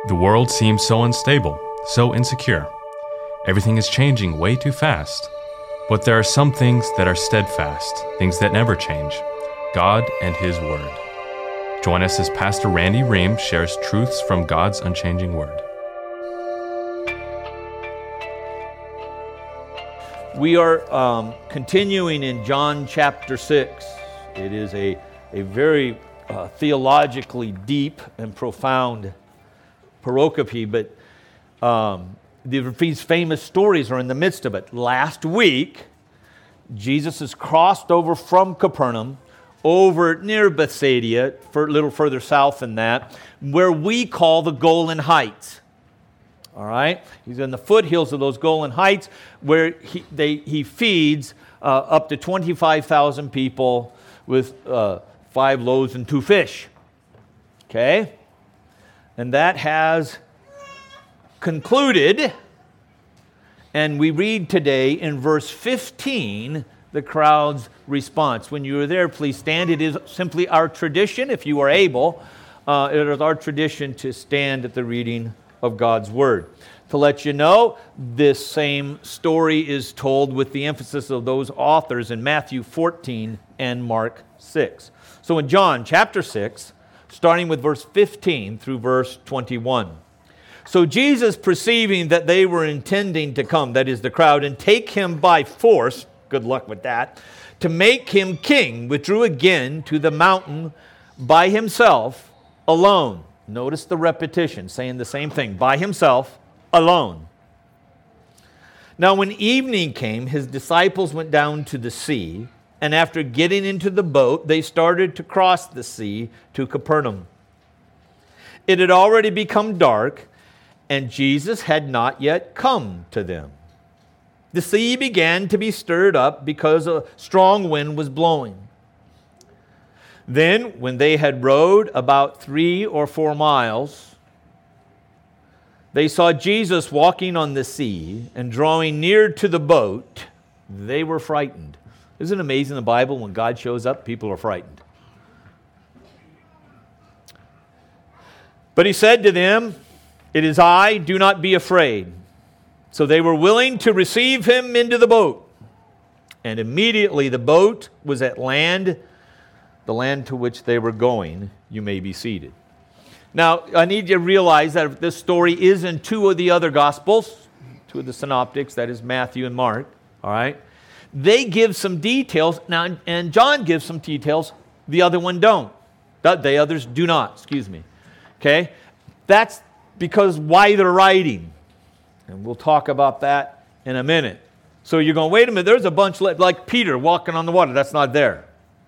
The world seems so unstable, so insecure. Everything is changing way too fast. But there are some things that are steadfast, things that never change. God and His Word. Join us as Pastor Randy Ream shares truths from God's unchanging Word. We are continuing in John chapter 6. It is a very theologically deep and profound pericope, but these famous stories are in the midst of it. Last week, Jesus has crossed over from Capernaum over near Bethsaida, a little further south than that, where we call the Golan Heights. All right? He's in the foothills of those Golan Heights where he feeds up to 25,000 people with 5 loaves and 2 fish. Okay? And that has concluded, and we read today in verse 15 the crowd's response. When you are there, please stand. It is simply our tradition, if you are able, it is our tradition to stand at the reading of God's Word. To let you know, this same story is told with the emphasis of those authors in Matthew 14 and Mark 6. So in John chapter 6, starting with verse 15 through verse 21. So Jesus, perceiving that they were intending to come, that is the crowd, and take him by force, good luck with that, to make him king, withdrew again to the mountain by himself alone. Notice the repetition, saying the same thing, by himself alone. Now when evening came, his disciples went down to the sea, and after getting into the boat, they started to cross the sea to Capernaum. It had already become dark, and Jesus had not yet come to them. The sea began to be stirred up because a strong wind was blowing. Then, when they had rowed about 3 or 4 miles, they saw Jesus walking on the sea, and drawing near to the boat, they were frightened. Isn't it amazing in the Bible when God shows up, people are frightened? But he said to them, "It is I, do not be afraid." So they were willing to receive him into the boat. And immediately the boat was at land, the land to which they were going. You may be seated. Now, I need you to realize that this story is in 2 of the other Gospels, 2 of the synoptics, that is Matthew and Mark, all right? They give some details, now, and John gives some details, the other one don't. The others do not, okay? That's because why they're writing. And we'll talk about that in a minute. So you're going, wait a minute, there's a bunch like Peter walking on the water. That's not there.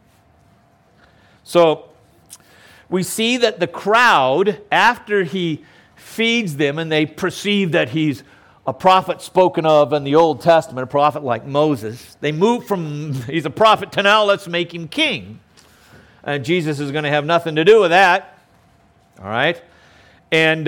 So we see that the crowd, after he feeds them and they perceive that he's a prophet spoken of in the Old Testament, a prophet like Moses, they move from he's a prophet to now let's make him king. And Jesus is going to have nothing to do with that. All right? And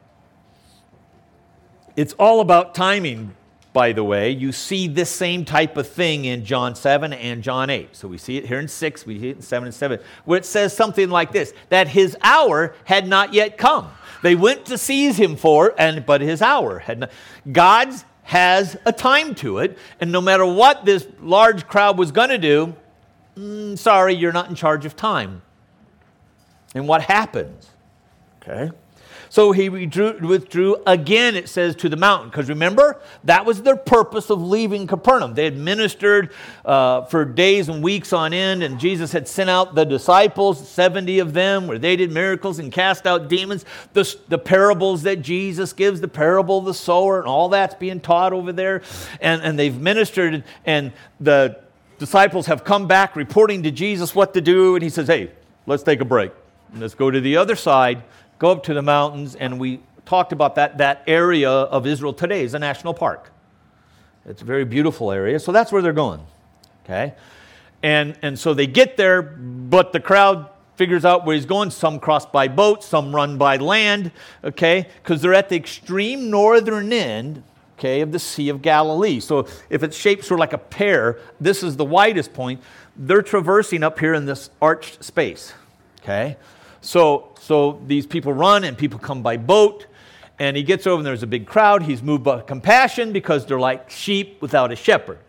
it's all about timing, by the way. You see this same type of thing in John 7 and John 8. So we see it here in 6, we see it in 7 and 7, where it says something like this, that his hour had not yet come. They went to seize him but his hour had not. God has a time to it, and no matter what this large crowd was going to do, sorry, you're not in charge of time. And what happens? Okay. So he withdrew again, it says, to the mountain. Because remember, that was their purpose of leaving Capernaum. They had ministered for days and weeks on end, and Jesus had sent out the disciples, 70 of them, where they did miracles and cast out demons. The parables that Jesus gives, the parable of the sower, and all that's being taught over there. And they've ministered, and the disciples have come back reporting to Jesus what to do. And he says, hey, let's take a break. Let's go to the other side. Go up to the mountains, and we talked about that area of Israel today is a national park. It's a very beautiful area, so that's where they're going, okay? And so they get there, but the crowd figures out where he's going. Some cross by boat, some run by land, okay? Because they're at the extreme northern end, okay, of the Sea of Galilee. So if it's shaped sort of like a pear, this is the widest point. They're traversing up here in this arched space, okay? So these people run, and people come by boat, and he gets over, and there's a big crowd. He's moved by compassion because they're like sheep without a shepherd.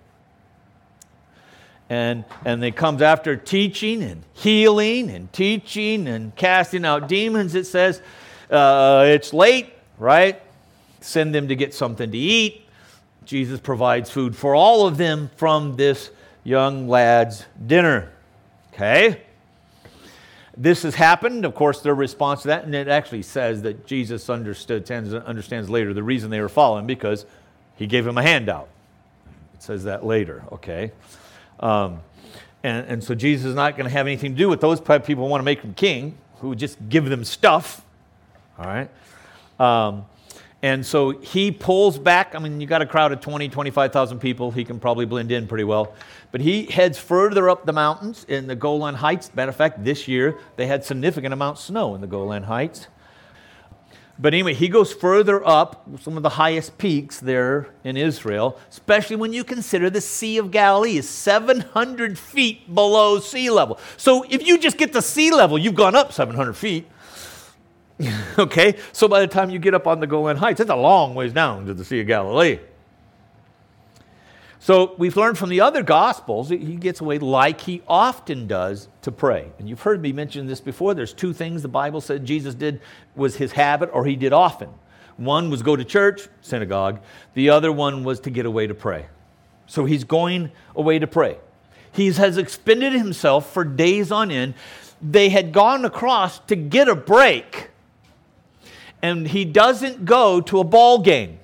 And they comes after teaching and healing and teaching and casting out demons. It says, it's late, right? Send them to get something to eat. Jesus provides food for all of them from this young lad's dinner. Okay? This has happened. Of course, their response to that, and it actually says that Jesus understands later the reason they were following, because he gave him a handout. It says that later, okay? And so Jesus is not going to have anything to do with those people who want to make him king, who just give them stuff, all right? And so he pulls back. I mean, you got a crowd of 20, 25,000 people. He can probably blend in pretty well. But he heads further up the mountains in the Golan Heights. Matter of fact, this year they had significant amount of snow in the Golan Heights. But anyway, he goes further up, some of the highest peaks there in Israel, especially when you consider the Sea of Galilee is 700 feet below sea level. So if you just get to sea level, you've gone up 700 feet. Okay, so by the time you get up on the Golan Heights, it's a long ways down to the Sea of Galilee. So we've learned from the other Gospels, he gets away like he often does to pray. And you've heard me mention this before. There's two things the Bible said Jesus did was his habit, or he did often. One was go to church, synagogue. The other one was to get away to pray. So he's going away to pray. He has expended himself for days on end. They had gone across to get a break. And he doesn't go to a ball game.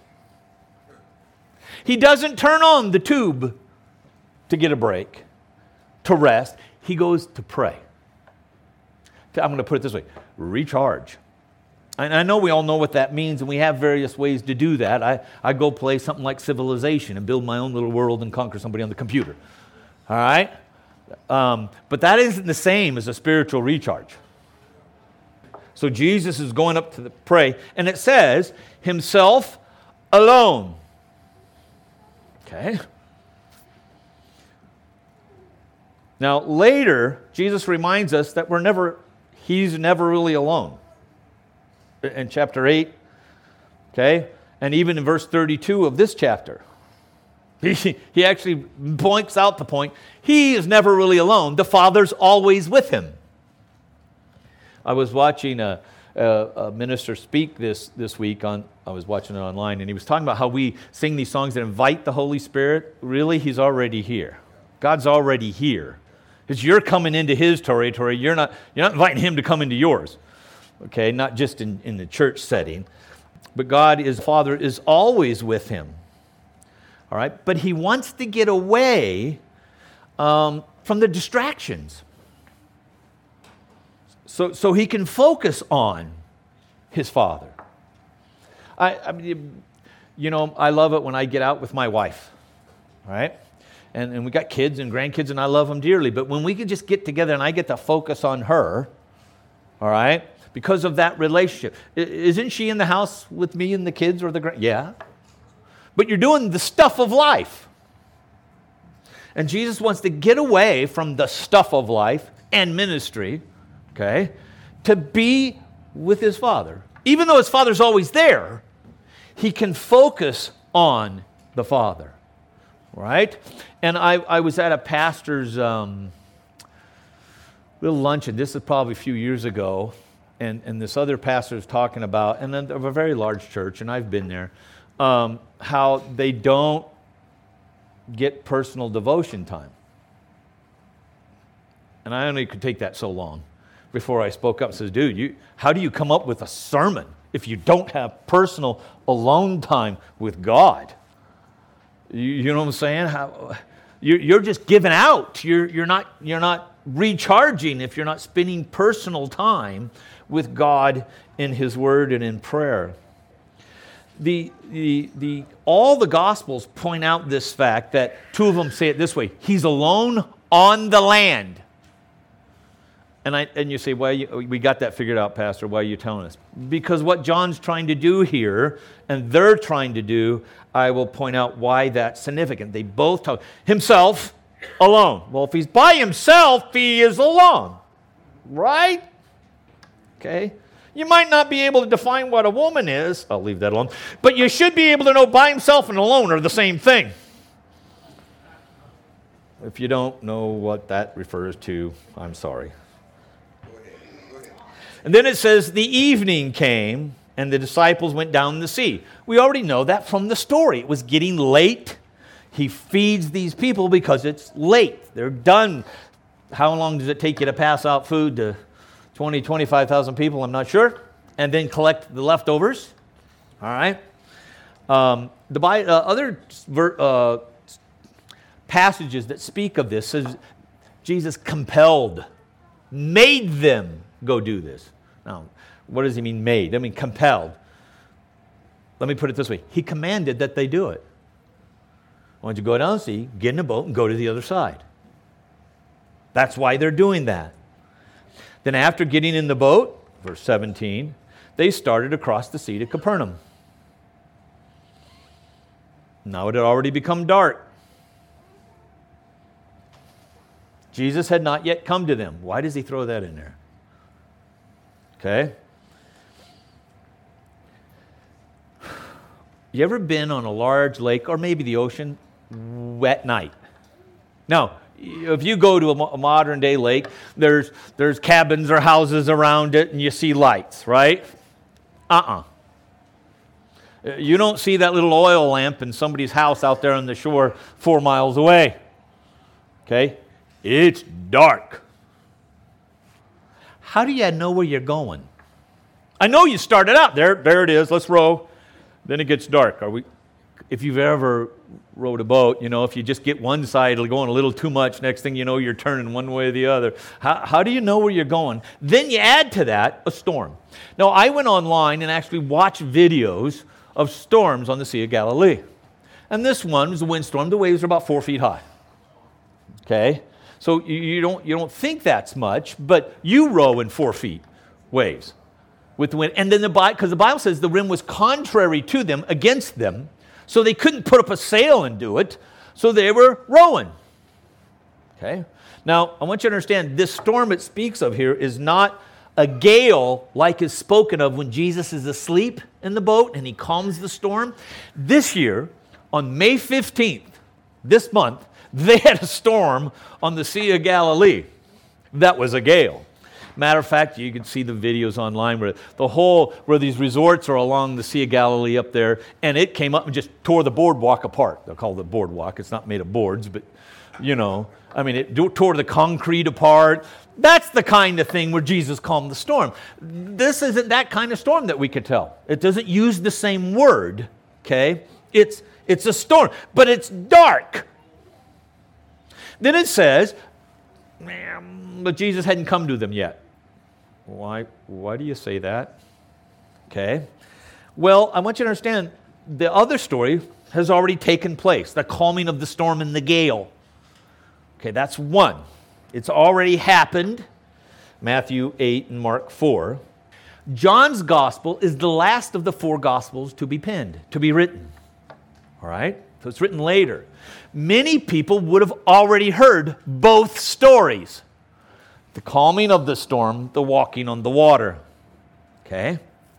He doesn't turn on the tube to get a break, to rest. He goes to pray. I'm going to put it this way, recharge. And I know we all know what that means, and we have various ways to do that. I go play something like Civilization and build my own little world and conquer somebody on the computer. All right? But that isn't the same as a spiritual recharge. So Jesus is going up to pray, and it says, himself alone. Okay. Now, later, Jesus reminds us that he's never really alone. In chapter 8, okay, and even in verse 32 of this chapter, he actually points out the point, he is never really alone. The Father's always with him. I was watching a minister speak this week. I was watching it online, and he was talking about how we sing these songs that invite the Holy Spirit. Really, he's already here. God's already here. Because you're coming into his territory. You're not inviting him to come into yours. Okay, not just in the church setting. But God, his Father, is always with him. All right, but he wants to get away from the distractions. So he can focus on his Father. I mean, I love it when I get out with my wife, right? And we got kids and grandkids, and I love them dearly. But when we can just get together and I get to focus on her, all right, because of that relationship. Isn't she in the house with me and the kids or the yeah. But you're doing the stuff of life. And Jesus wants to get away from the stuff of life and ministry, okay, to be with his Father. Even though his Father's always there, he can focus on the Father, right? And I was at a pastor's little luncheon. This is probably a few years ago, and this other pastor was talking about, and then of a very large church, and I've been there, how they don't get personal devotion time. And I only could take that so long before I spoke up and says, dude, how do you come up with a sermon if you don't have personal alone time with God? You know what I'm saying? You're just giving out. You're not recharging if you're not spending personal time with God in his word and in prayer. All the Gospels point out this fact that two of them say it this way: he's alone on the land. And you say, well, we got that figured out, Pastor. Why are you telling us? Because what John's trying to do here, and they're trying to do, I will point out why that's significant. They both talk himself alone. Well, if he's by himself, he is alone, right? okay? You might not be able to define what a woman is. I'll leave that alone. But you should be able to know by himself and alone are the same thing. If you don't know what that refers to, I'm sorry. And then it says, the evening came, and the disciples went down the sea. We already know that from the story. It was getting late. He feeds these people because it's late. They're done. How long does it take you to pass out food to 20, 25,000 people? I'm not sure. And then collect the leftovers. All right. Other passages that speak of this says Jesus compelled, made them go do this. Now, what does he mean made? I mean compelled. Let me put it this way. He commanded that they do it. Why don't you go down the sea, get in a boat, and go to the other side? That's why they're doing that. Then after getting in the boat, verse 17, they started across the sea to Capernaum. Now it had already become dark. Jesus had not yet come to them. Why does he throw that in there? Okay. You ever been on a large lake or maybe the ocean at night? Now, if you go to a modern day lake, there's cabins or houses around it and you see lights, right? You don't see that little oil lamp in somebody's house out there on the shore 4 miles away. Okay? It's dark. How do you know where you're going? I know you started out there it is, let's row. Then it gets dark. If you've ever rowed a boat, if you just get one side, it'll go on a little too much. Next thing you know, you're turning one way or the other. How do you know where you're going? Then you add to that a storm. Now, I went online and actually watched videos of storms on the Sea of Galilee. And this one was a windstorm. The waves are about 4 feet high. Okay? So you don't think that's much, but you row in 4 feet waves with the wind. And then because the Bible says the wind was contrary to them, against them, so they couldn't put up a sail and do it, so they were rowing. Okay? Now, I want you to understand, this storm it speaks of here is not a gale like is spoken of when Jesus is asleep in the boat and he calms the storm. This year, on May 15th, this month, they had a storm on the Sea of Galilee. That was a gale. Matter of fact, you can see the videos online where these resorts are along the Sea of Galilee up there, and it came up and just tore the boardwalk apart. They'll call it boardwalk. It's not made of boards, but it tore the concrete apart. That's the kind of thing where Jesus calmed the storm. This isn't that kind of storm that we could tell. It doesn't use the same word, okay? It's a storm, but it's dark. Then it says, but Jesus hadn't come to them yet. Why do you say that? Okay. Well, I want you to understand, the other story has already taken place, the calming of the storm and the gale. Okay, that's one. It's already happened, Matthew 8 and Mark 4. John's gospel is the last of the 4 gospels to be penned, to be written. All right? So it's written later. Many people would have already heard both stories. The calming of the storm, the walking on the water. Okay?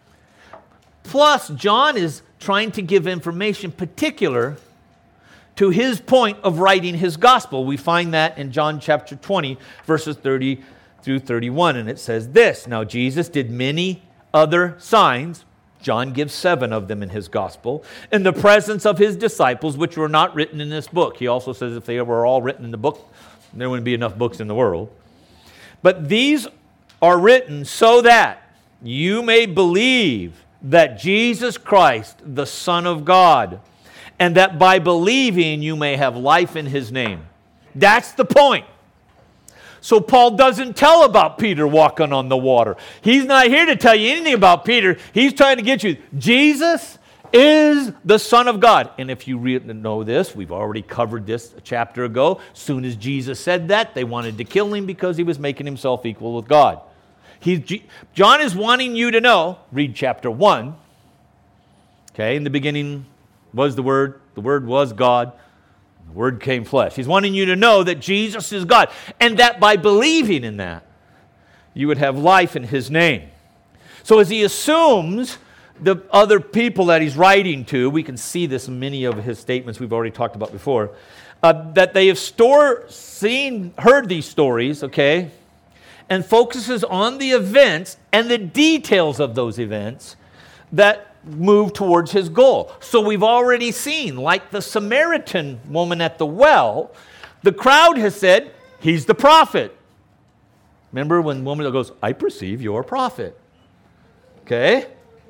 Plus, John is trying to give information particular to his point of writing his gospel. We find that in John chapter 20, verses 30 through 31. And it says this, now Jesus did many other signs. John gives 7 of them in his gospel, in the presence of his disciples, which were not written in this book. He also says if they were all written in the book, there wouldn't be enough books in the world. But these are written so that you may believe that Jesus Christ, the Son of God, and that by believing you may have life in his name. That's the point. So Paul doesn't tell about Peter walking on the water. He's not here to tell you anything about Peter. He's trying to get you. Jesus is the Son of God. And if you know this, we've already covered this a chapter ago. Soon as Jesus said that, they wanted to kill him because he was making himself equal with God. John is wanting you to know, read chapter 1. Okay, in the beginning was the Word was God, the Word came flesh. He's wanting you to know that Jesus is God, and that by believing in that, you would have life in his name. So as he assumes the other people that he's writing to, we can see this in many of his statements we've already talked about before, that they have heard these stories, okay, and focuses on the events and the details of those events that move towards his goal. So we've already seen, like the Samaritan woman at the well, the crowd has said, he's the prophet. Remember when the woman goes, I perceive you're a prophet. Okay?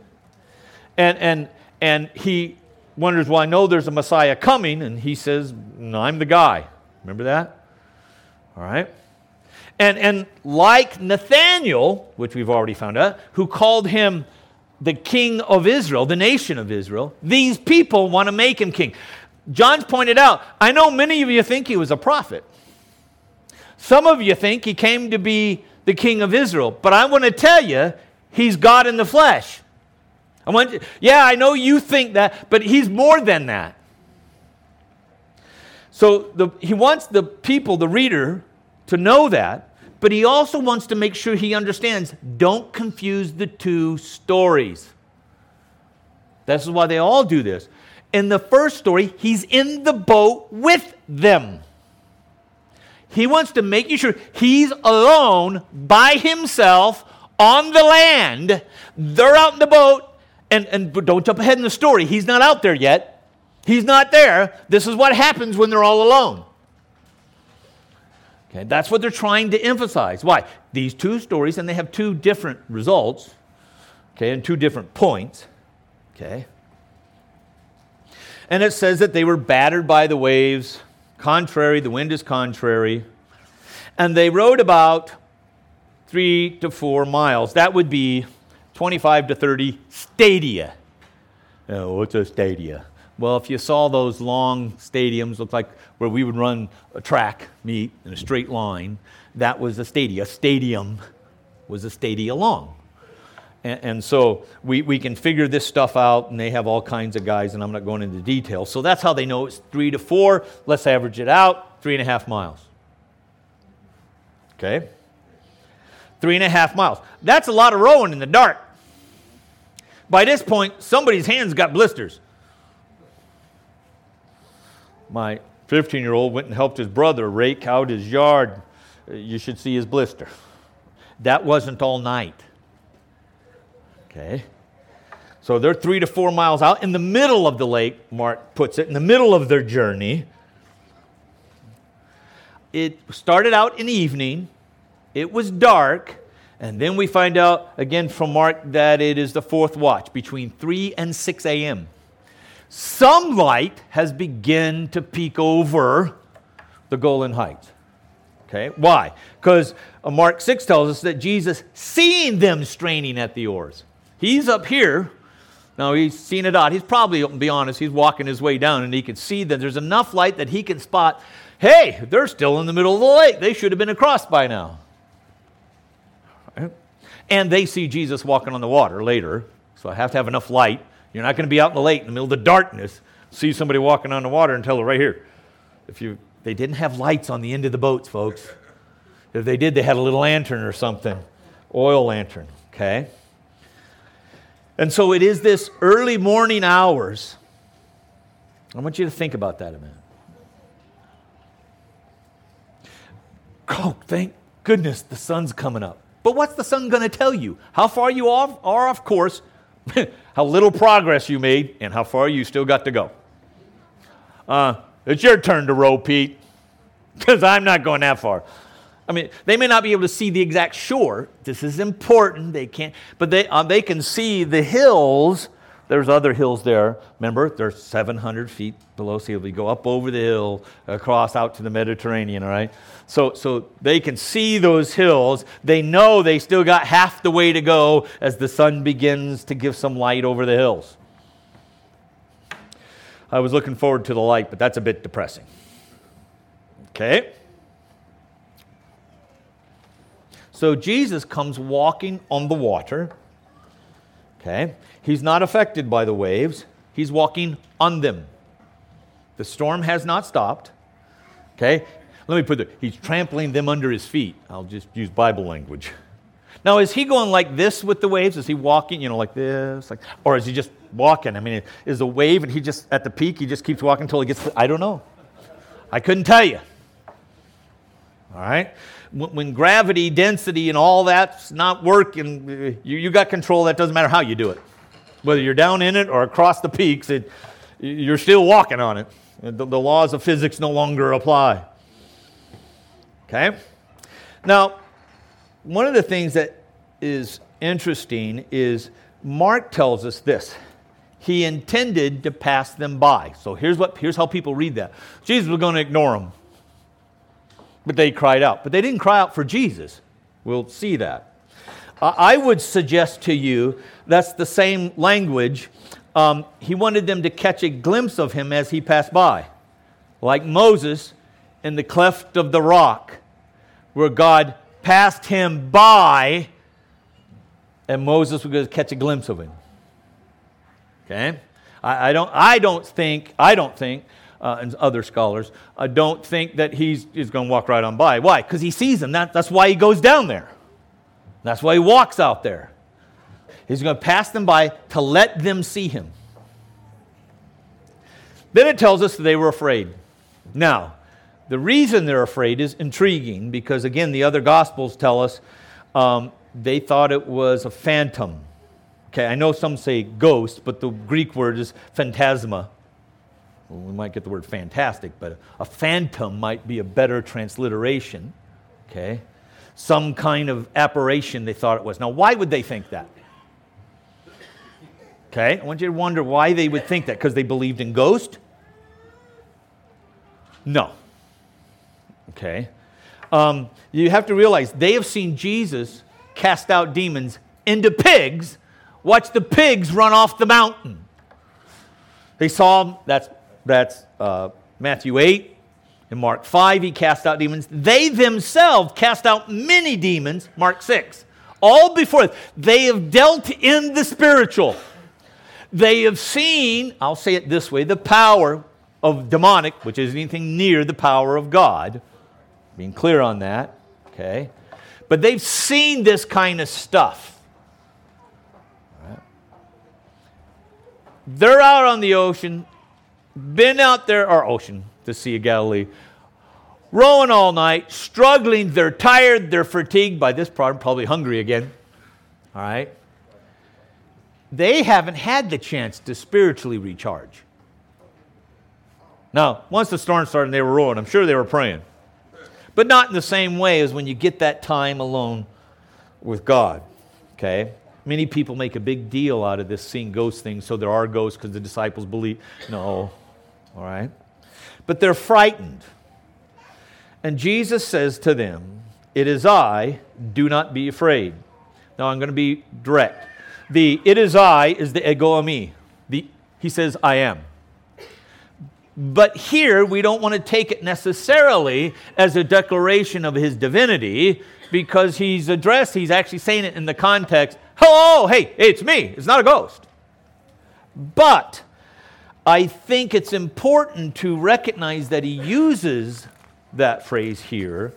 And he wonders, well, I know there's a Messiah coming, and he says, no, I'm the guy. Remember that? All right? And like Nathanael, which we've already found out, who called him the king of Israel, the nation of Israel, these people want to make him king. John's pointed out, I know many of you think he was a prophet. Some of you think he came to be the king of Israel, but I want to tell you, he's God in the flesh. I know you think that, but he's more than that. So he wants the people, the reader, to know that, but he also wants to make sure he understands, don't confuse the two stories. This is why they all do this. In the first story, he's in the boat with them. He wants to make you sure he's alone by himself on the land. They're out in the boat, and don't jump ahead in the story. He's not out there yet. He's not there. This is what happens when they're all alone. Okay, that's what they're trying to emphasize. Why? These two stories, and they have two different results, okay, and two different points. Okay. And it says that they were battered by the waves, contrary, the wind is contrary, and they rowed about 3 to 4 miles. That would be 25 to 30 stadia. What's a stadia? Well, if you saw those long stadiums, look like where we would run a track meet in a straight line, that was a stadia. A stadium was a stadia long. And so we can figure this stuff out, and they have all kinds of guys, and I'm not going into detail. So that's how they know it's 3 to 4. Let's average it out, 3.5 miles. Okay? 3.5 miles. That's a lot of rowing in the dark. By this point, somebody's hands got blisters. My 15-year-old went and helped his brother rake out his yard. You should see his blister. That wasn't all night. Okay. So they're 3 to 4 miles out in the middle of the lake, Mark puts it, in the middle of their journey. It started out in the evening. It was dark. And then we find out, again from Mark, that it is the fourth watch, between 3 and 6 a.m. Some light has begun to peek over the Golan Heights. Okay, why? Because Mark 6 tells us that Jesus, seeing them straining at the oars, he's up here. Now, he's seen it out. He's probably, to be honest, he's walking his way down, and he can see that there's enough light that he can spot, hey, they're still in the middle of the lake. They should have been across by now. Right? And they see Jesus walking on the water later, so I have to have enough light. You're not going to be out in the lake in the middle of the darkness, see somebody walking on the water and tell them right here. They didn't have lights on the end of the boats, folks. If they did, they had a little lantern or something, oil lantern, okay? And so it is this early morning hours. I want you to think about that a minute. Oh, thank goodness the sun's coming up. But what's the sun going to tell you? How far you are off course, how little progress you made, and how far you still got to go. It's your turn to row, Pete, because I'm not going that far. I mean, they may not be able to see the exact shore. This is important. They can't, but they can see the hills. There's other hills there. Remember, they're 700 feet below sea level. We go up over the hill, across out to the Mediterranean, all right? So they can see those hills. They know they still got half the way to go as the sun begins to give some light over the hills. I was looking forward to the light, but that's a bit depressing. Okay? So Jesus comes walking on the water. Okay? He's not affected by the waves. He's walking on them. The storm has not stopped. Okay? Let me put it, he's trampling them under his feet. I'll just use Bible language. Now, is he going like this with the waves? Is he walking, like this? Or is he just walking? I mean, is the wave and he just, at the peak, he just keeps walking until he gets to, I don't know. I couldn't tell you. All right? When gravity, density, and all that's not working, you got control. That doesn't matter how you do it. Whether you're down in it or across the peaks, you're still walking on it. The laws of physics no longer apply. Okay? Now, one of the things that is interesting is Mark tells us this. He intended to pass them by. So here's how people read that. Jesus was going to ignore them. But they cried out. But they didn't cry out for Jesus. We'll see that. I would suggest to you that's the same language. He wanted them to catch a glimpse of him as he passed by. Like Moses in the cleft of the rock, where God passed him by, and Moses was going to catch a glimpse of him. Okay? I don't think, and other scholars, don't think that he's going to walk right on by. Why? Because he sees him. That's why he goes down there. That's why he walks out there. He's going to pass them by to let them see him. Then it tells us that they were afraid. Now, the reason they're afraid is intriguing because, again, the other Gospels tell us they thought it was a phantom. Okay, I know some say ghost, but the Greek word is phantasma. Well, we might get the word fantastic, but a phantom might be a better transliteration. Okay, some kind of apparition they thought it was. Now, why would they think that? Okay, I want you to wonder why they would think that. Because they believed in ghosts? No. Okay. You have to realize they have seen Jesus cast out demons into pigs. Watch the pigs run off the mountain. They saw him. That's Matthew 8. In Mark 5, he cast out demons. They themselves cast out many demons. Mark 6. All before. They have dealt in the spiritual. They have seen, I'll say it this way, the power of demonic, which is anything near the power of God. Being clear on that, okay? But they've seen this kind of stuff. All right. They're out on the ocean, been out there, the Sea of Galilee, rowing all night, struggling. They're tired, they're fatigued. By this point, probably hungry again. All right? They haven't had the chance to spiritually recharge. Now, once the storm started and they were rowing, I'm sure they were praying. But not in the same way as when you get that time alone with God. Okay? Many people make a big deal out of this seeing ghost thing, so there are ghosts because the disciples believe. No. All right? But they're frightened. And Jesus says to them, "It is I, do not be afraid." Now, I'm going to be direct. The "it is I" is the ego eimi. He says, "I am." But here, we don't want to take it necessarily as a declaration of his divinity, because he's actually saying it in the context, "Hello, hey, it's me. It's not a ghost." But I think it's important to recognize that he uses that phrase here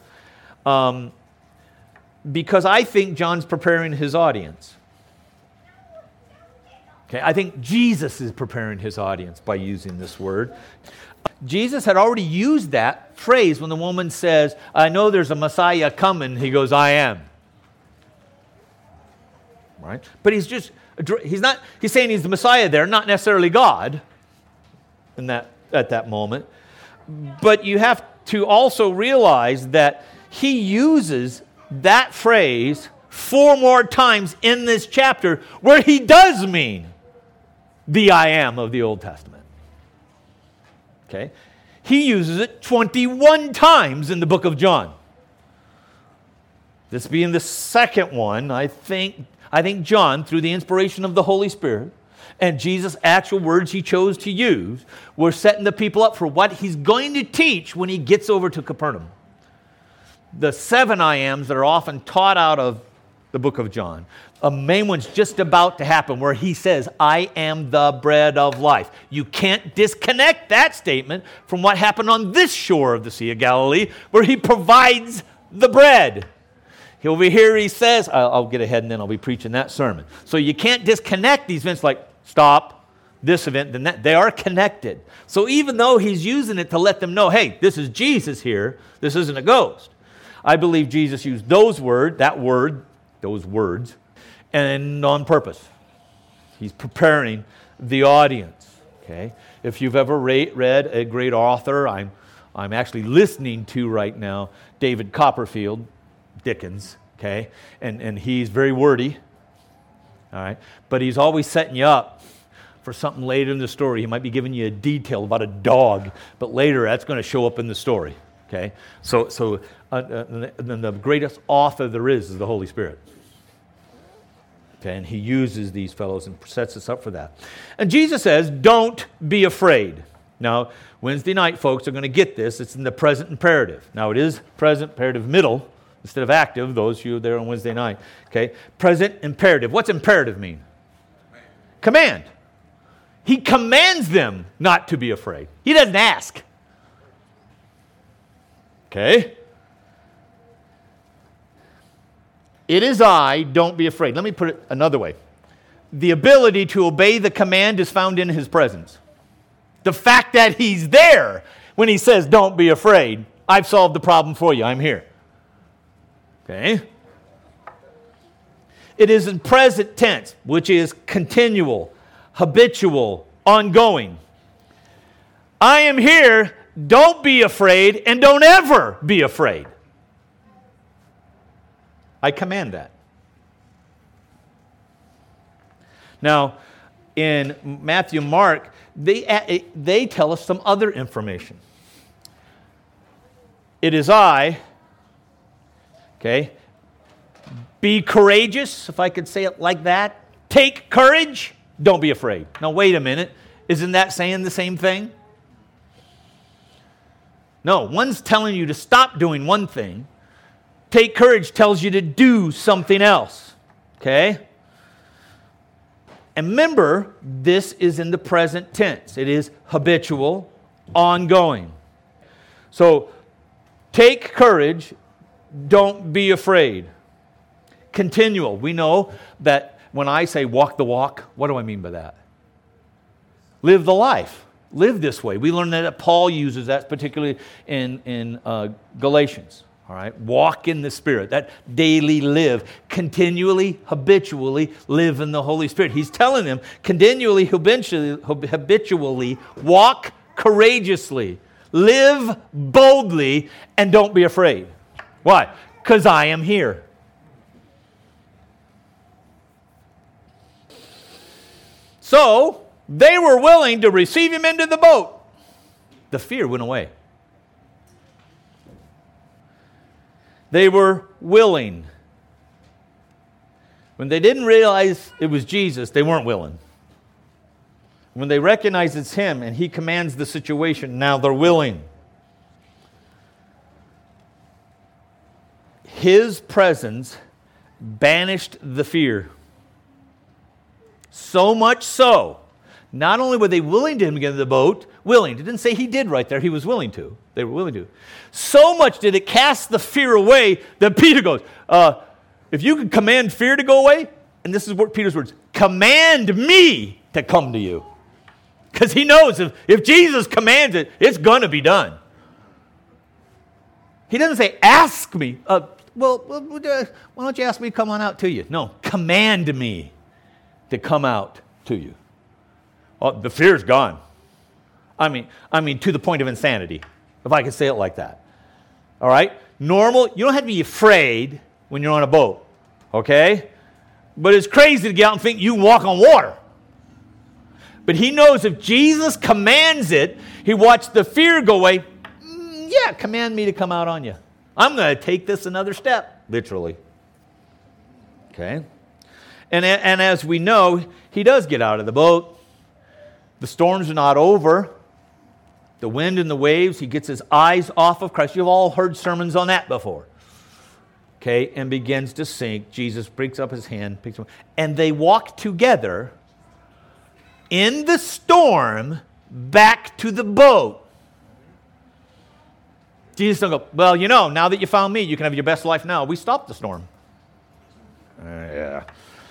because I think John's preparing his audience. Okay, I think Jesus is preparing his audience by using this word. Jesus had already used that phrase when the woman says, "I know there's a Messiah coming." He goes, "I am." Right? But he's saying he's the Messiah there, not necessarily God at that moment. But you have to also realize that he uses that phrase 4 more times in this chapter where he does mean the "I am" of the Old Testament. Okay? He uses it 21 times in the book of John. This being the second one, I think John, through the inspiration of the Holy Spirit and Jesus' actual words he chose to use, were setting the people up for what he's going to teach when he gets over to Capernaum. The 7 I ams that are often taught out of the book of John. A main one's just about to happen where he says, "I am the bread of life." You can't disconnect that statement from what happened on this shore of the Sea of Galilee where he provides the bread. Over here he says, I'll get ahead and then I'll be preaching that sermon. So you can't disconnect these events like, stop, this event, then that. They are connected. So even though he's using it to let them know, hey, this is Jesus here, this isn't a ghost. I believe Jesus used those words, and on purpose. He's preparing the audience. Okay? If you've ever read a great author, I'm actually listening to right now, David Copperfield, Dickens, okay? And he's very wordy, all right? But he's always setting you up for something later in the story. He might be giving you a detail about a dog, but later that's going to show up in the story, okay? So the greatest author there is the Holy Spirit. Okay, and he uses these fellows and sets us up for that. And Jesus says, don't be afraid. Now, Wednesday night folks are going to get this. It's in the present imperative. Now, it is present imperative middle instead of active, those of you there on Wednesday night. Okay, present imperative. What's imperative mean? Command. He commands them not to be afraid. He doesn't ask. Okay? It is I, don't be afraid. Let me put it another way. The ability to obey the command is found in his presence. The fact that he's there when he says, don't be afraid, I've solved the problem for you, I'm here. Okay? It is in present tense, which is continual, habitual, ongoing. I am here, don't be afraid, and don't ever be afraid. I command that. Now, in Matthew and Mark, they tell us some other information. It is I, okay, be courageous, if I could say it like that. Take courage, don't be afraid. Now, wait a minute. Isn't that saying the same thing? No, one's telling you to stop doing one thing. Take courage tells you to do something else. Okay? And remember, this is in the present tense. It is habitual, ongoing. So, take courage, don't be afraid. Continual. We know that when I say walk the walk, what do I mean by that? Live the life. Live this way. We learn that Paul uses that particularly in Galatians. All right, walk in the Spirit. That daily live, continually, habitually live in the Holy Spirit. He's telling them continually, habitually walk courageously, live boldly, and don't be afraid. Why? Because I am here. So they were willing to receive him into the boat. The fear went away. They were willing. When they didn't realize it was Jesus, they weren't willing. When they recognize it's him and he commands the situation, now they're willing. His presence banished the fear. So much so, not only were they willing to get in the boat, willing. It didn't say he did right there. He was willing to. They were willing to. So much did it cast the fear away that Peter goes, if you could command fear to go away, and this is what Peter's words, command me to come to you. Because he knows if Jesus commands it, it's going to be done. He doesn't say, ask me. Why don't you ask me to come on out to you? No, command me to come out to you. Oh, the fear's gone. I mean, to the point of insanity, if I could say it like that. All right? Normal, you don't have to be afraid when you're on a boat, okay? But it's crazy to get out and think you can walk on water. But he knows if Jesus commands it, he watched the fear go away. Yeah, command me to come out on you. I'm going to take this another step, literally. Okay? And as we know, he does get out of the boat. The storms are not over. The wind and the waves, he gets his eyes off of Christ. You've all heard sermons on that before. Okay, and begins to sink. Jesus breaks up his hand, picks him up, and they walk together in the storm back to the boat. Jesus don't go, well, now that you found me, you can have your best life now. We stopped the storm. Yeah.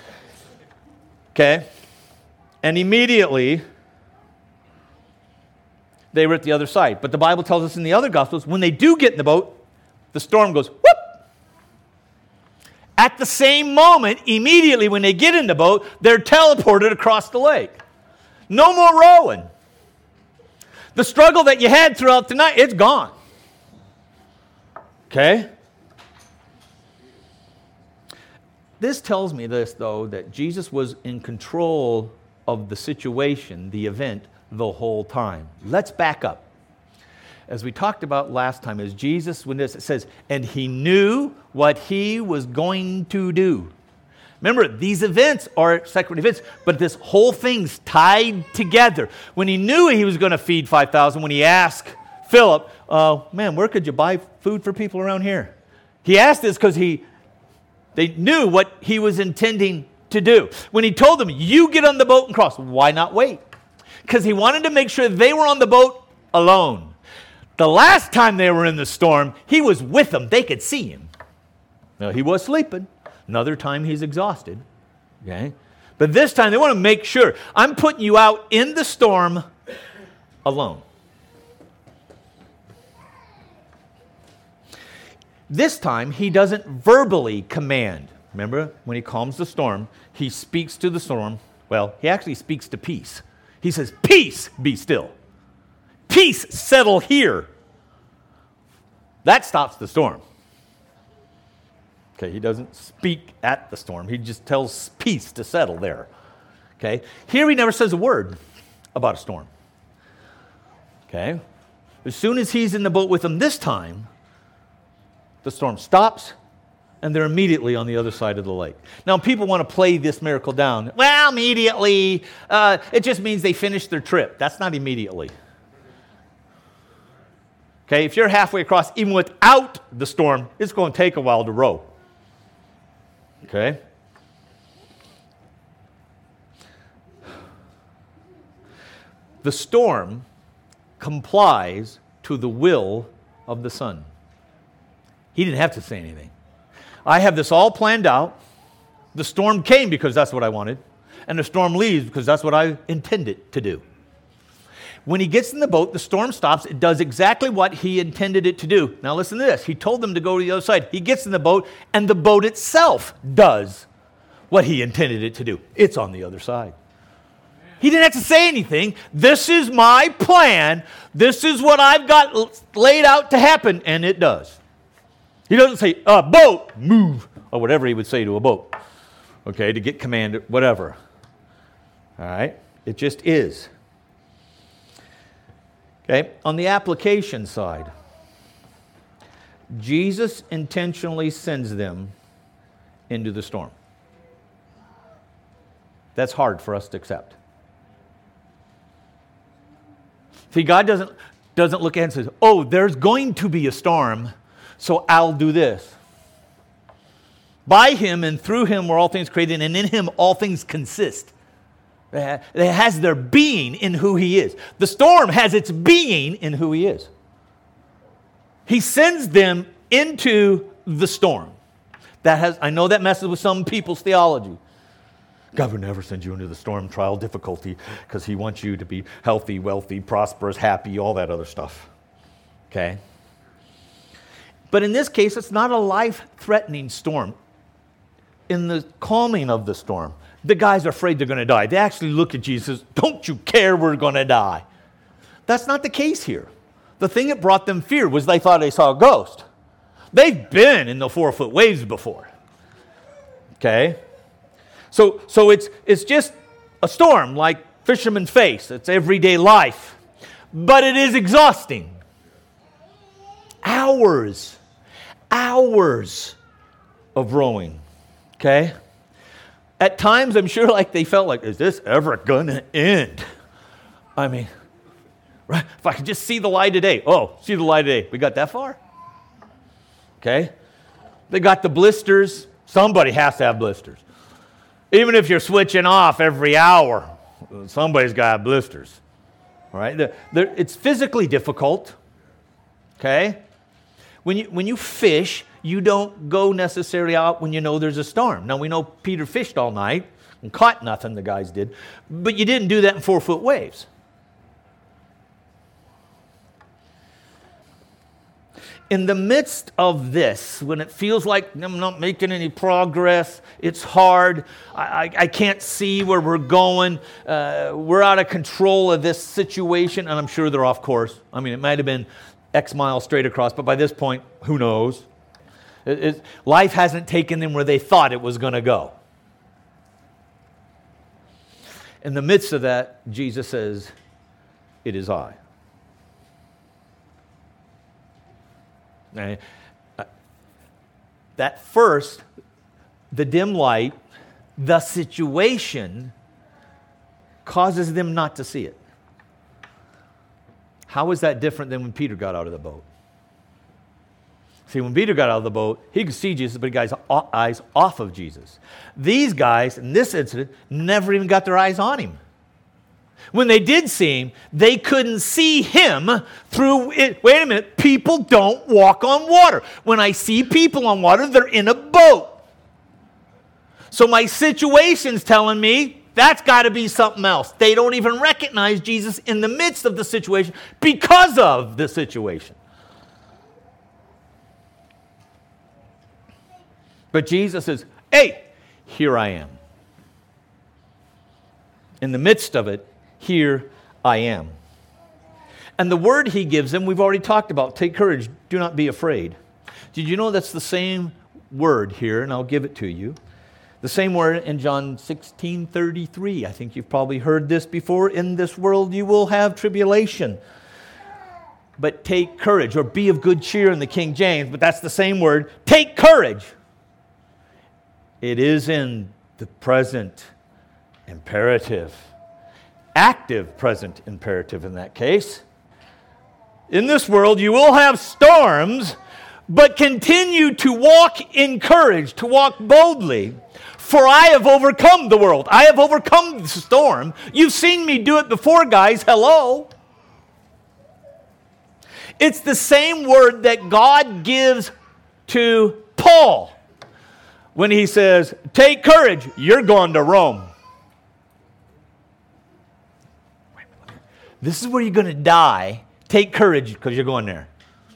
Okay. And immediately, they were at the other side. But the Bible tells us in the other Gospels, when they do get in the boat, the storm goes, whoop! At the same moment, immediately when they get in the boat, they're teleported across the lake. No more rowing. The struggle that you had throughout the night, it's gone. Okay? This tells me this, though, that Jesus was in control of the situation, the event, the whole time. Let's back up. As we talked about last time, as Jesus, when it says, and he knew what he was going to do. Remember, these events are separate events, but this whole thing's tied together. When he knew he was going to feed 5,000, when he asked Philip, man, where could you buy food for people around here? He asked this because they knew what he was intending to do. When he told them, you get on the boat and cross, why not wait? Because he wanted to make sure they were on the boat alone. The last time they were in the storm, he was with them. They could see him. Now, he was sleeping. Another time, he's exhausted. Okay? But this time, they want to make sure, I'm putting you out in the storm alone. This time, he doesn't verbally command. Remember, when he calms the storm, he speaks to the storm. Well, he actually speaks to peace. He says, peace, be still. Peace, settle here. That stops the storm. Okay, he doesn't speak at the storm. He just tells peace to settle there. Okay, here he never says a word about a storm. Okay, as soon as he's in the boat with them this time, the storm stops, and they're immediately on the other side of the lake. Now, people want to play this miracle down. Well, immediately, it just means they finished their trip. That's not immediately. Okay, if you're halfway across, even without the storm, it's going to take a while to row. Okay? The storm complies to the will of the Son. He didn't have to say anything. I have this all planned out. The storm came because that's what I wanted. And the storm leaves because that's what I intended to do. When he gets in the boat, the storm stops. It does exactly what he intended it to do. Now listen to this. He told them to go to the other side. He gets in the boat, and the boat itself does what he intended it to do. It's on the other side. He didn't have to say anything. This is my plan. This is what I've got laid out to happen, and it does. He doesn't say, boat, move, or whatever he would say to a boat, okay, to get command, whatever. All right? It just is. Okay, on the application side, Jesus intentionally sends them into the storm. That's hard for us to accept. See, God doesn't look at it and says, oh, there's going to be a storm, so I'll do this. By him and through him were all things created, and in him all things consist. It has their being in who he is. The storm has its being in who he is. He sends them into the storm. I know that messes with some people's theology. God would never send you into the storm, trial, difficulty, because he wants you to be healthy, wealthy, prosperous, happy, all that other stuff. Okay? But in this case, it's not a life-threatening storm. In the calming of the storm, the guys are afraid they're going to die. They actually look at Jesus, don't you care we're going to die? That's not the case here. The thing that brought them fear was they thought they saw a ghost. They've been in the 4-foot waves before. Okay? So it's just a storm like fishermen face. It's everyday life. But it is exhausting. Hours of rowing. Okay? At times, I'm sure like they felt like, is this ever going to end? I mean, right? If I could just see the light of day. Oh, see the light of day. We got that far? Okay? They got the blisters. Somebody has to have blisters. Even if you're switching off every hour, somebody's got blisters. All right? It's physically difficult. Okay? When you fish, you don't go necessarily out when you know there's a storm. Now, we know Peter fished all night and caught nothing, the guys did, but you didn't do that in 4-foot waves. In the midst of this, when it feels like I'm not making any progress, it's hard, I can't see where we're going, we're out of control of this situation, and I'm sure they're off course. I mean, it might have been X miles straight across, but by this point, who knows? Life hasn't taken them where they thought it was going to go. In the midst of that, Jesus says, "It is I." That first, the dim light, the situation, causes them not to see it. How is that different than when Peter got out of the boat? See, when Peter got out of the boat, he could see Jesus, but he got his eyes off of Jesus. These guys, in this incident, never even got their eyes on him. When they did see him, they couldn't see him through it. Wait a minute, people don't walk on water. When I see people on water, they're in a boat. So my situation's telling me that's got to be something else. They don't even recognize Jesus in the midst of the situation because of the situation. But Jesus says, "Hey, here I am." In the midst of it, here I am. And the word he gives them, we've already talked about. Take courage, do not be afraid. Did you know that's the same word here? And I'll give it to you. The same word in John 16:33. I think you've probably heard this before. In this world you will have tribulation. But take courage, or be of good cheer in the King James, but that's the same word. Take courage. It is in the present imperative. Active present imperative in that case. In this world you will have storms, but continue to walk in courage, to walk boldly. For I have overcome the world. I have overcome the storm. You've seen me do it before, guys. Hello. It's the same word that God gives to Paul when he says, "Take courage, you're going to Rome." This is where you're going to die. Take courage because you're going there.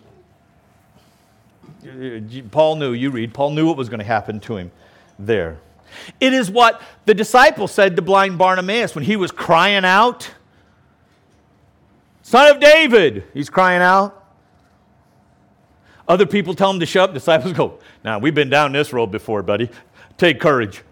Paul knew what was going to happen to him there. It is what the disciples said to blind Bartimaeus when he was crying out. "Son of David," he's crying out. Other people tell him to shut up. Disciples go, "Now, we've been down this road before, buddy. Take courage."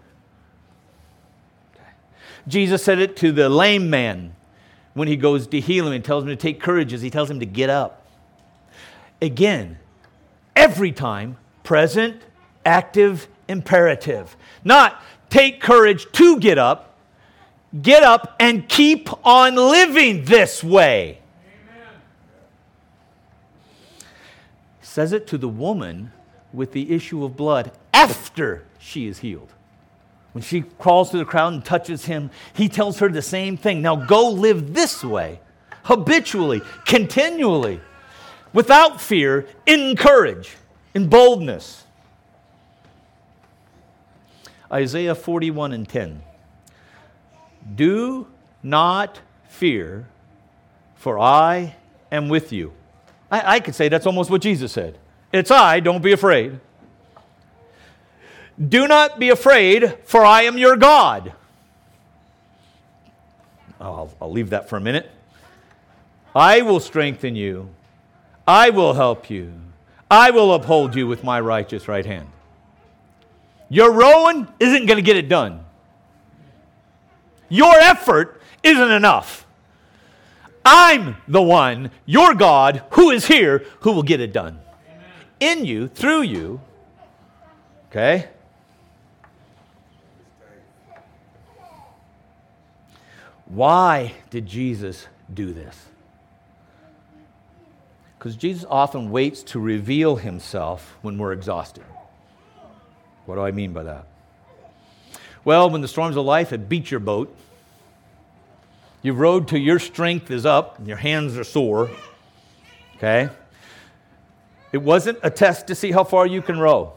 Jesus said it to the lame man when he goes to heal him and tells him to take courage as he tells him to get up. Again, every time, present, active, imperative. Not take courage to get up and keep on living this way. Amen. He says it to the woman with the issue of blood after she is healed. When she crawls through the crowd and touches him, he tells her the same thing. Now go live this way, habitually, continually, without fear, in courage, in boldness. Isaiah 41:10. Do not fear, for I am with you. I could say that's almost what Jesus said. It's I, don't be afraid. Do not be afraid, for I am your God. I'll leave that for a minute. I will strengthen you. I will help you. I will uphold you with my righteous right hand. Your rowing isn't going to get it done. Your effort isn't enough. I'm the one, your God, who is here, who will get it done. Amen. In you, through you. Okay? Why did Jesus do this? Because Jesus often waits to reveal himself when we're exhausted. What do I mean by that? Well, when the storms of life had beat your boat, you've rowed till your strength is up and your hands are sore, okay? It wasn't a test to see how far you can row.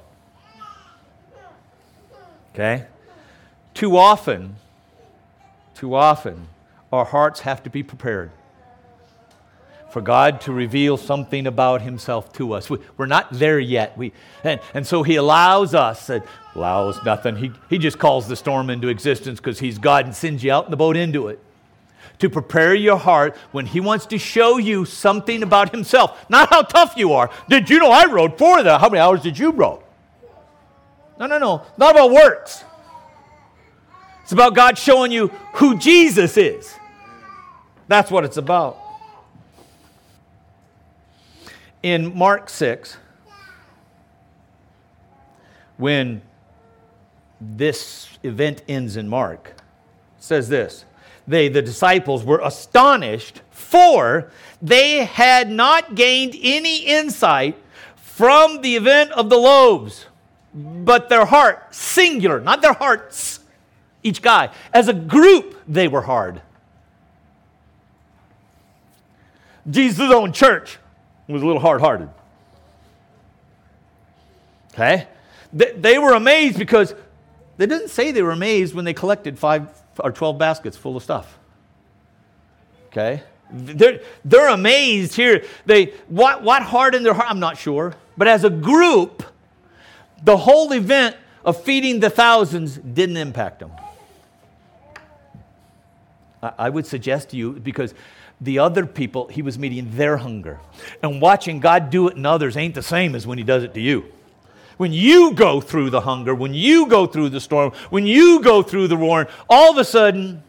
Okay? Too often, our hearts have to be prepared for God to reveal something about Himself to us. We're not there yet. And so He allows us, allows nothing. He just calls the storm into existence because He's God and sends you out in the boat into it. To prepare your heart when He wants to show you something about Himself. Not how tough you are. Did you know I rowed 4 of that? How many hours did you row? No. Not about works. It's about God showing you who Jesus is. That's what it's about. In Mark 6, when this event ends in Mark, it says this: They, the disciples, were astonished, for they had not gained any insight from the event of the loaves, but their heart, singular, not their hearts, each guy. As a group, they were hard. Jesus' own church was a little hard-hearted. Okay? They were amazed because they didn't say they were amazed when they collected 5 or 12 baskets full of stuff. Okay? They're amazed here. What hardened their heart? I'm not sure. But as a group, the whole event of feeding the thousands didn't impact them. I would suggest to you, because the other people, He was meeting their hunger. And watching God do it in others ain't the same as when He does it to you. When you go through the hunger, when you go through the storm, when you go through the roaring, all of a sudden,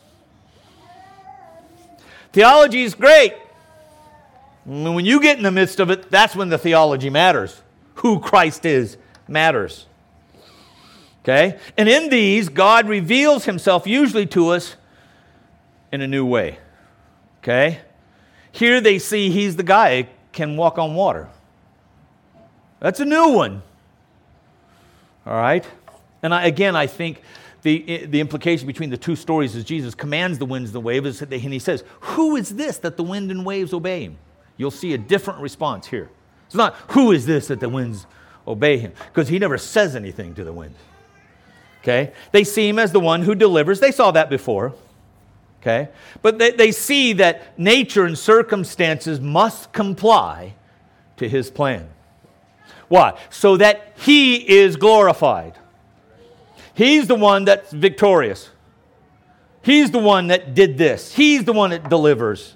theology is great. And when you get in the midst of it, that's when the theology matters. Who Christ is matters. Okay? And in these, God reveals Himself usually to us in a new way. Okay? Here they see He's the guy who can walk on water. That's a new one. All right? And I think the implication between the two stories is Jesus commands the winds and the waves, and He says, who is this that the wind and waves obey Him? You'll see a different response here. It's not, who is this that the winds obey Him? Because He never says anything to the wind. Okay? They see Him as the one who delivers. They saw that before. Okay? But they see that nature and circumstances must comply to His plan. Why? So that He is glorified. He's the one that's victorious. He's the one that did this. He's the one that delivers.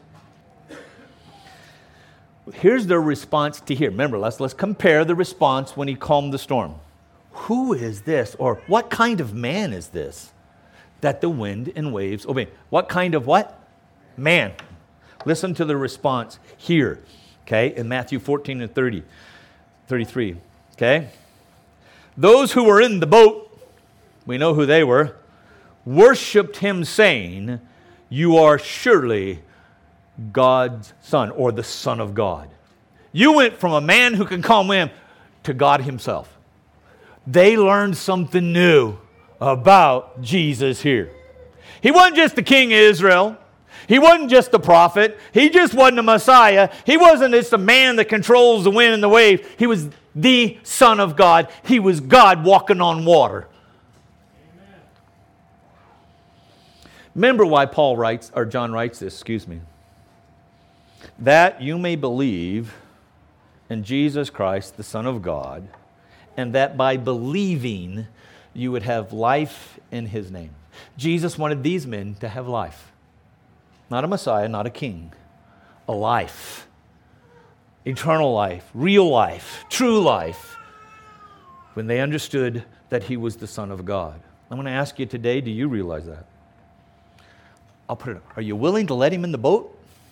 Here's their response to here. Remember, let's compare the response when He calmed the storm. Who is this? Or what kind of man is this that the wind and waves obey? What kind of what? Man. Listen to the response here. Okay, in Matthew 14 and 33. Okay? Those who were in the boat, we know who they were, worshiped Him, saying, you are surely God's Son, or the Son of God. You went from a man who can calm wind to God Himself. They learned something new about Jesus here. He wasn't just the King of Israel. He wasn't just the prophet. He just wasn't a Messiah. He wasn't just a man that controls the wind and the wave. He was the Son of God. He was God walking on water. Amen. Remember why John writes this, that you may believe in Jesus Christ, the Son of God, and that by believing you would have life in His name. Jesus wanted these men to have life. Not a Messiah, not a king. A life. Eternal life, real life, true life. When they understood that He was the Son of God. I'm going to ask you today, do you realize that? I'll put it, are you willing to let Him in the boat?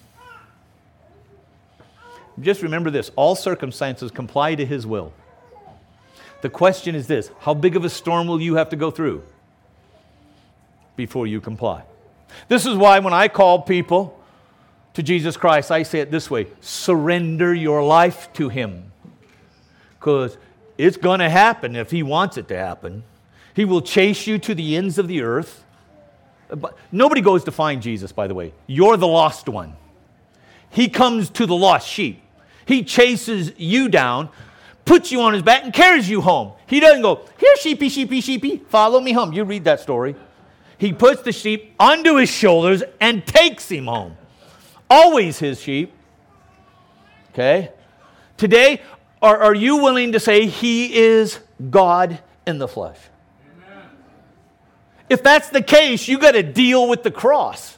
Just remember this, all circumstances comply to His will. The question is this, how big of a storm will you have to go through before you comply? This is why when I call people to Jesus Christ, I say it this way, surrender your life to Him. Because it's going to happen if He wants it to happen. He will chase you to the ends of the earth. But nobody goes to find Jesus, by the way. You're the lost one. He comes to the lost sheep. He chases you down, puts you on his back, and carries you home. He doesn't go, here, sheepy, sheepy, sheepy, follow me home. You read that story. He puts the sheep onto his shoulders and takes him home. Always his sheep. Okay? Today, are you willing to say he is God in the flesh? Amen. If that's the case, you got to deal with the cross.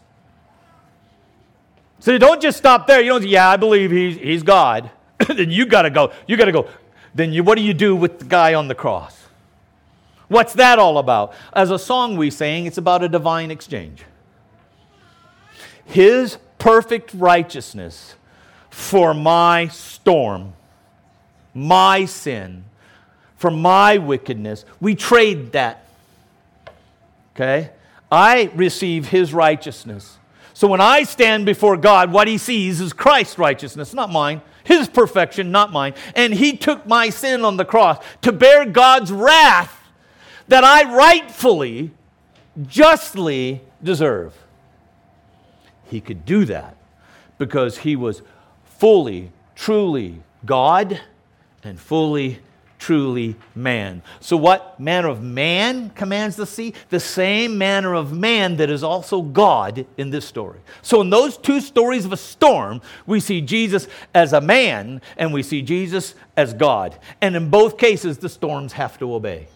So don't just stop there. You don't say, yeah, I believe he's God. Then you got to go. You got to go. Then what do you do with the guy on the cross? What's that all about? As a song we sang, it's about a divine exchange. His perfect righteousness for my storm, my sin, for my wickedness. We trade that. Okay? I receive his righteousness. So when I stand before God, what he sees is Christ's righteousness, not mine. His perfection, not mine. And he took my sin on the cross to bear God's wrath that I rightfully, justly deserve. He could do that because he was fully, truly God and fully, truly man. So what manner of man commands the sea? The same manner of man that is also God in this story. So in those two stories of a storm, we see Jesus as a man and we see Jesus as God. And in both cases, the storms have to obey.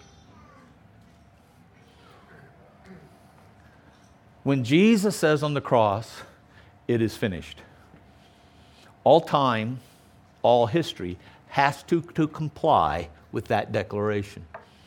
When Jesus says on the cross, it is finished, all time, all history has to comply with that declaration.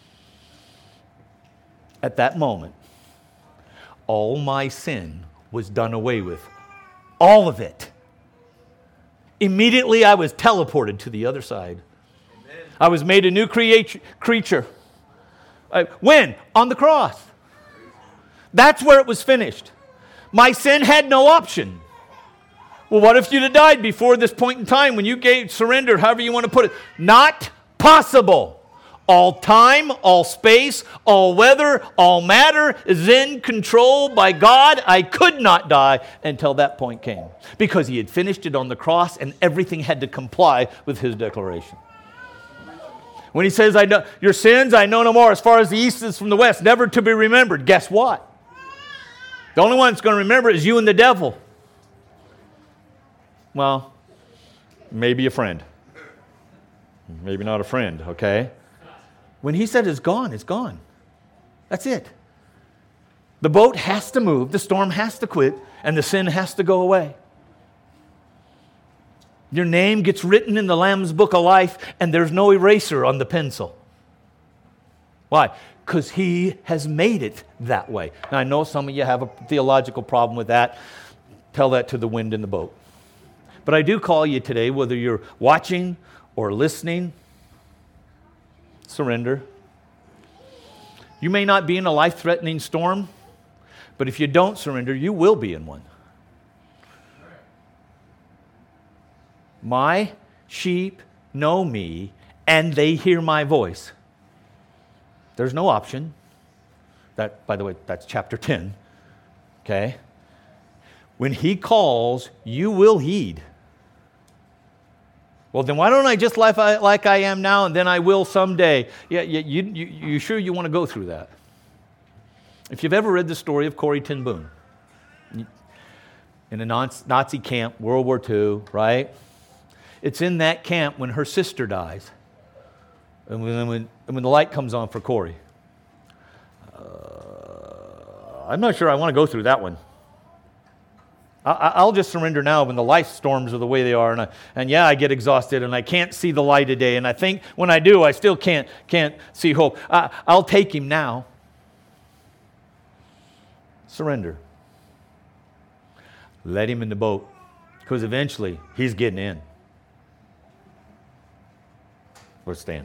At that moment, all my sin was done away with. All of it. Immediately I was teleported to the other side. Amen. I was made a new creature. When? On the cross. That's where it was finished. My sin had no option. Well, what if you'd have died before this point in time when you surrendered, however you want to put it? Not possible. All time, all space, all weather, all matter is in control by God. I could not die until that point came because he had finished it on the cross and everything had to comply with his declaration. When he says, your sins I know no more, as far as the east is from the west, never to be remembered. Guess what? The only one that's going to remember is you and the devil. Well, maybe a friend. Maybe not a friend, okay? When he said it's gone, it's gone. That's it. The boat has to move, the storm has to quit, and the sin has to go away. Your name gets written in the Lamb's Book of Life, and there's no eraser on the pencil. Why? Because he has made it that way. Now, I know some of you have a theological problem with that. Tell that to the wind in the boat. But I do call you today, whether you're watching or listening, surrender. You may not be in a life-threatening storm, but if you don't surrender, you will be in one. My sheep know me, and they hear my voice. There's no option. That, by the way, that's chapter 10. Okay? When he calls, you will heed. Well, then why don't I just live like I am now, and then I will someday? Yeah, you sure you want to go through that? If you've ever read the story of Corrie ten Boom, in a Nazi camp, World War II, right? It's in that camp when her sister dies. And when the light comes on for Corrie. I'm not sure I want to go through that one. I'll just surrender now when the life storms are the way they are. And yeah, I get exhausted and I can't see the light of day. And I think when I do, I still can't see hope. I'll take him now. Surrender. Let him in the boat. Because eventually, he's getting in. Let's stand.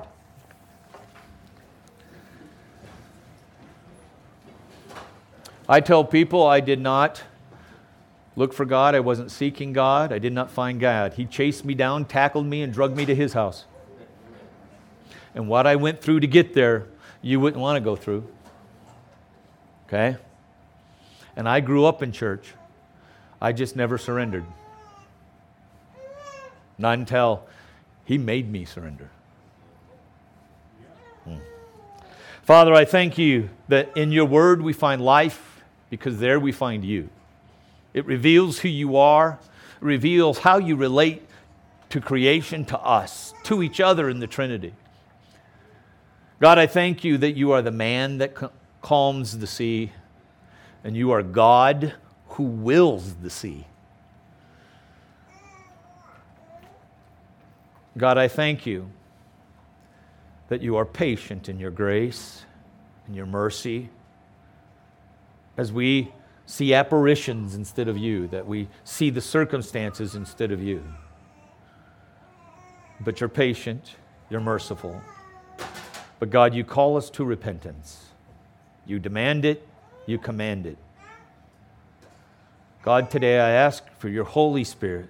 I tell people I did not look for God. I wasn't seeking God. I did not find God. He chased me down, tackled me, and drugged me to his house. And what I went through to get there, you wouldn't want to go through. Okay? And I grew up in church. I just never surrendered. Not until He made me surrender. Father, I thank You that in Your Word we find life, because there we find You. It reveals who You are, it reveals how You relate to creation, to us, to each other in the Trinity. God, I thank You that You are the man that calms the sea, and You are God who wills the sea. God, I thank You that You are patient in Your grace and Your mercy as we see apparitions instead of You, that we see the circumstances instead of You. But You're patient, You're merciful. But God, You call us to repentance. You demand it, You command it. God, today I ask for Your Holy Spirit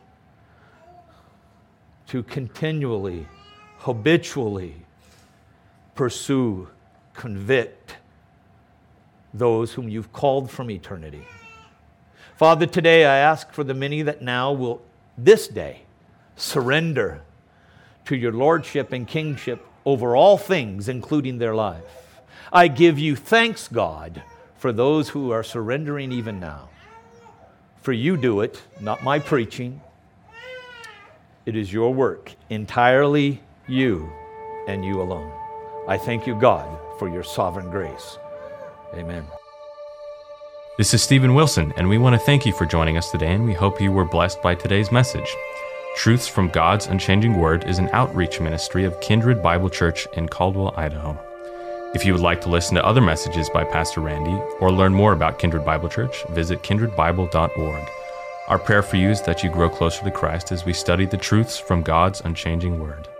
to continually, habitually pursue, convict those whom You've called from eternity. Father, today I ask for the many that now will, this day, surrender to Your lordship and kingship over all things, including their life. I give You thanks, God, for those who are surrendering even now. For You do it, not my preaching. It is Your work, entirely You and You alone. I thank You, God, for Your sovereign grace. Amen. This is Stephen Wilson, and we want to thank you for joining us today, and we hope you were blessed by today's message. Truths from God's Unchanging Word is an outreach ministry of Kindred Bible Church in Caldwell, Idaho. If you would like to listen to other messages by Pastor Randy or learn more about Kindred Bible Church, visit kindredbible.org. Our prayer for you is that you grow closer to Christ as we study the truths from God's unchanging Word.